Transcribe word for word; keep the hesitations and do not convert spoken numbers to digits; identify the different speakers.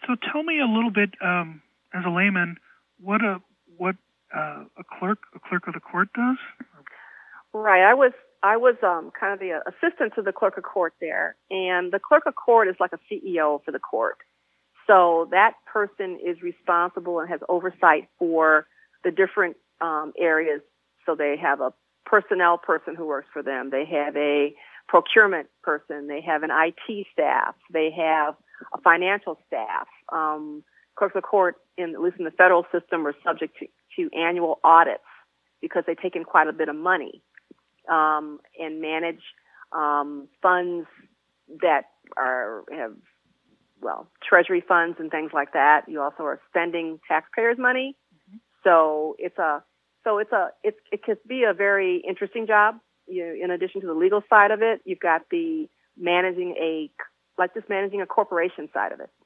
Speaker 1: so tell me a little bit, um, as a layman, what a what uh, a clerk a clerk of the court does.
Speaker 2: Right. I was I was um, kind of the assistant to the clerk of court there, and the clerk of court is like a C E O for the court. So that person is responsible and has oversight for the different um, areas. So they have a personnel person who works for them. They have a procurement person. They have an I T staff. They have a financial staff. Um, clerks of court, in, at least in the federal system, are subject to, to annual audits because they take in quite a bit of money um, and manage um, funds that are have well treasury funds and things like that. You also are spending taxpayers' money, mm-hmm. so it's a so it's a it's, it can be a very interesting job. You, in addition to the legal side of it, you've got the managing a like just managing a corporation side of it.